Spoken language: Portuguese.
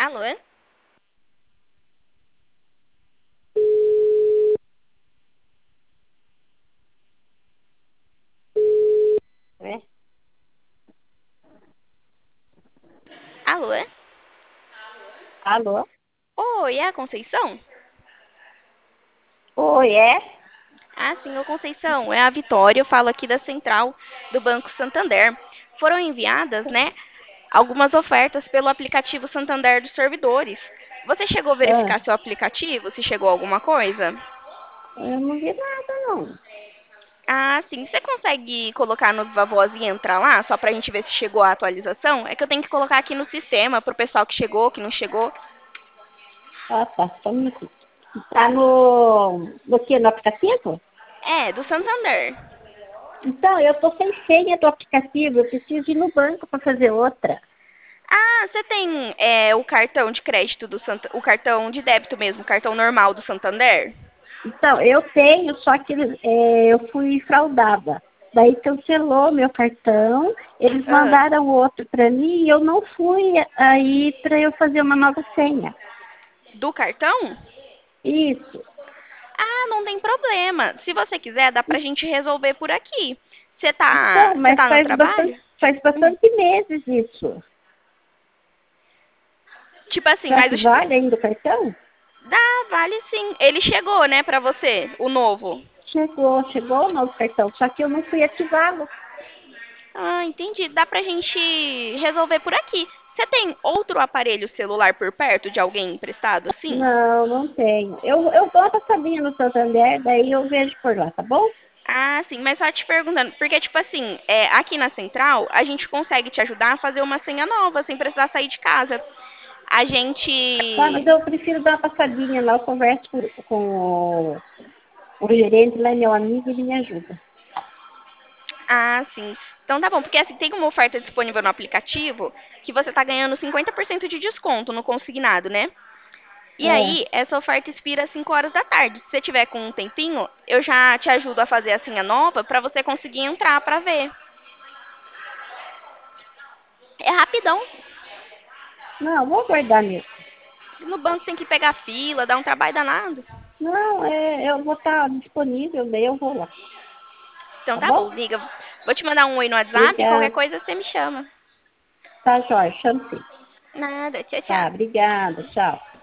Alô? É. Alô? Alô? Oi, é a Conceição? Oi, é? Ah, sim, ô Conceição, é a Vitória, eu falo aqui da central do Banco Santander. Foram enviadas, né, algumas ofertas pelo aplicativo Santander dos servidores. Você chegou a Ah, verificar seu aplicativo, se chegou alguma coisa? eu não vi nada, não. Ah, sim. Você consegue colocar no Viva Voz e entrar lá, só pra gente ver se chegou a atualização? É que eu tenho que colocar aqui no sistema pro pessoal que chegou, que não chegou. Ah, tá. Só um minutinho. Tá no quê? No aplicativo? É, do Santander. Então, eu tô sem senha do aplicativo. Eu preciso ir no banco para fazer outra. Ah, você tem o cartão de crédito do o cartão de débito mesmo, o cartão normal do Santander? Então, eu tenho, só que eu fui fraudada. Daí cancelou meu cartão, eles Ah, mandaram outro para mim e eu não fui aí para eu fazer uma nova senha. do cartão? Isso. Ah, não tem problema. Se você quiser, dá pra gente resolver por aqui. Então, Você mas tá no trabalho? faz Hum. bastante meses isso. Tipo assim, Será mas que vale ainda o cartão? dá, vale sim. Ele chegou, né, pra você, o novo. Chegou o novo cartão, só que eu não fui ativá-lo. Ah, entendi. Dá pra gente resolver por aqui. Você tem outro aparelho celular por perto de alguém emprestado assim? Não, não tenho. Eu dou a passadinha no Santander, daí eu vejo por lá, tá bom? Ah, sim, mas só te perguntando, porque, tipo assim, aqui na central, a gente consegue te ajudar a fazer uma senha nova, sem precisar sair de casa. A Tá, mas gente. eu prefiro dar uma passadinha lá, eu converso o gerente lá, é meu amigo, ele me ajuda. Ah, sim. Então tá bom, porque assim, tem uma oferta disponível no aplicativo que você tá ganhando 50% de desconto no consignado, né? E Ah, aí, essa oferta expira às 5 horas da tarde. Se você tiver com um tempinho, eu já te ajudo a fazer a senha nova pra você conseguir entrar pra ver. É rapidão. não, vou aguardar mesmo. No banco tem que pegar fila, dá um trabalho danado. Não, eu vou estar disponível, daí eu vou lá, Então tá tá bom, bom? amiga. Vou te mandar um oi no WhatsApp, qualquer Obrigada. coisa você me chama. Tá, Jorge, chamo sim. Nada, tchau, Tá, tchau. obrigada, tchau.